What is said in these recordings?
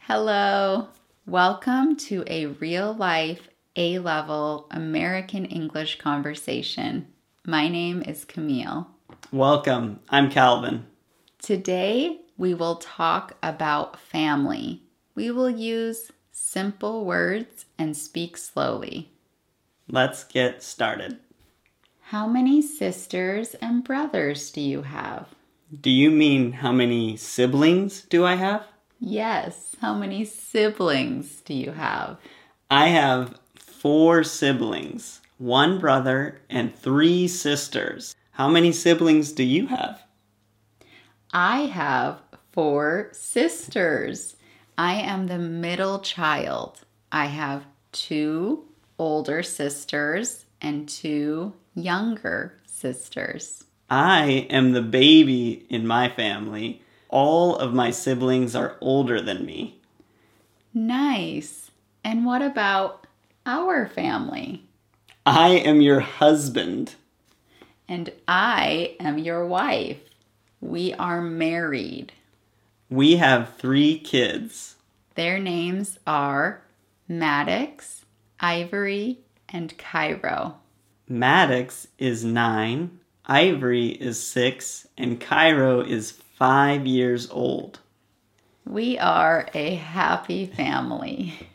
Hello. Welcome to a real-life A-level American English conversation. My name is Camille. Welcome. I'm Calvin. Today, we will talk about family. We will use simple words and speak slowly. Let's get started. How many sisters and brothers do you have? Do you mean how many siblings do I have? Yes. How many siblings do you have? I have 4 siblings, 1 brother and 3 sisters. How many siblings do you have? I have 4 sisters. I am the middle child. I have 2 older sisters and 2 younger sisters. I am the baby in my family. All of my siblings are older than me. Nice. And what about our family? I am your husband. And I am your wife. We are married. We have 3 kids. Their names are Maddox, Ivory, and Cairo. Maddox is 9, Ivory is 6, and Cairo is 5 years old. We are a happy family.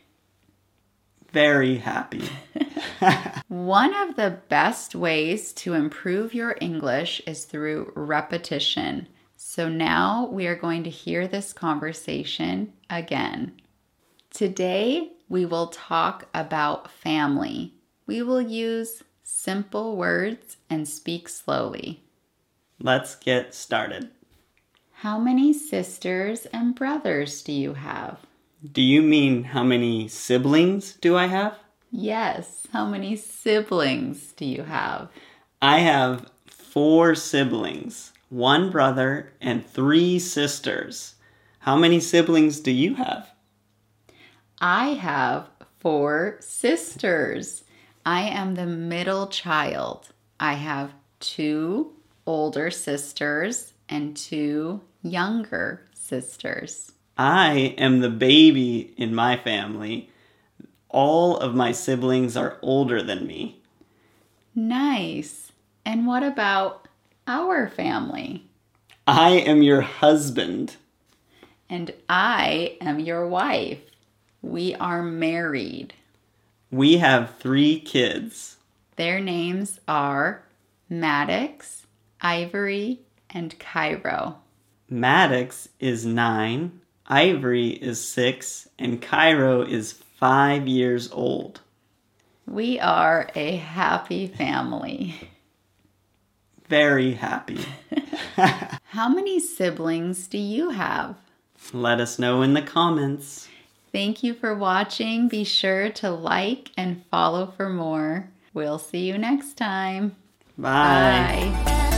Very happy. One of the best ways to improve your English is through repetition. So now we are going to hear this conversation again. Today we will talk about family. We will use simple words and speak slowly. Let's get started. How many sisters and brothers do you have? Do you mean how many siblings do I have? Yes. How many siblings do you have? I have 4 siblings, 1 brother and 3 sisters. How many siblings do you have? I have 4 sisters. I am the middle child. I have 2 older sisters and 2 younger sisters. I am the baby in my family. All of my siblings are older than me. Nice. And what about our family? I am your husband. And I am your wife. We are married. We have 3 kids. Their names are Maddox, Ivory, and Cairo. Maddox is 9, Ivory is 6, and Cairo is 5 years old. We are a happy family. Very happy. How many siblings do you have? Let us know in the comments. Thank you for watching. Be sure to like and follow for more. We'll see you next time. Bye. Bye.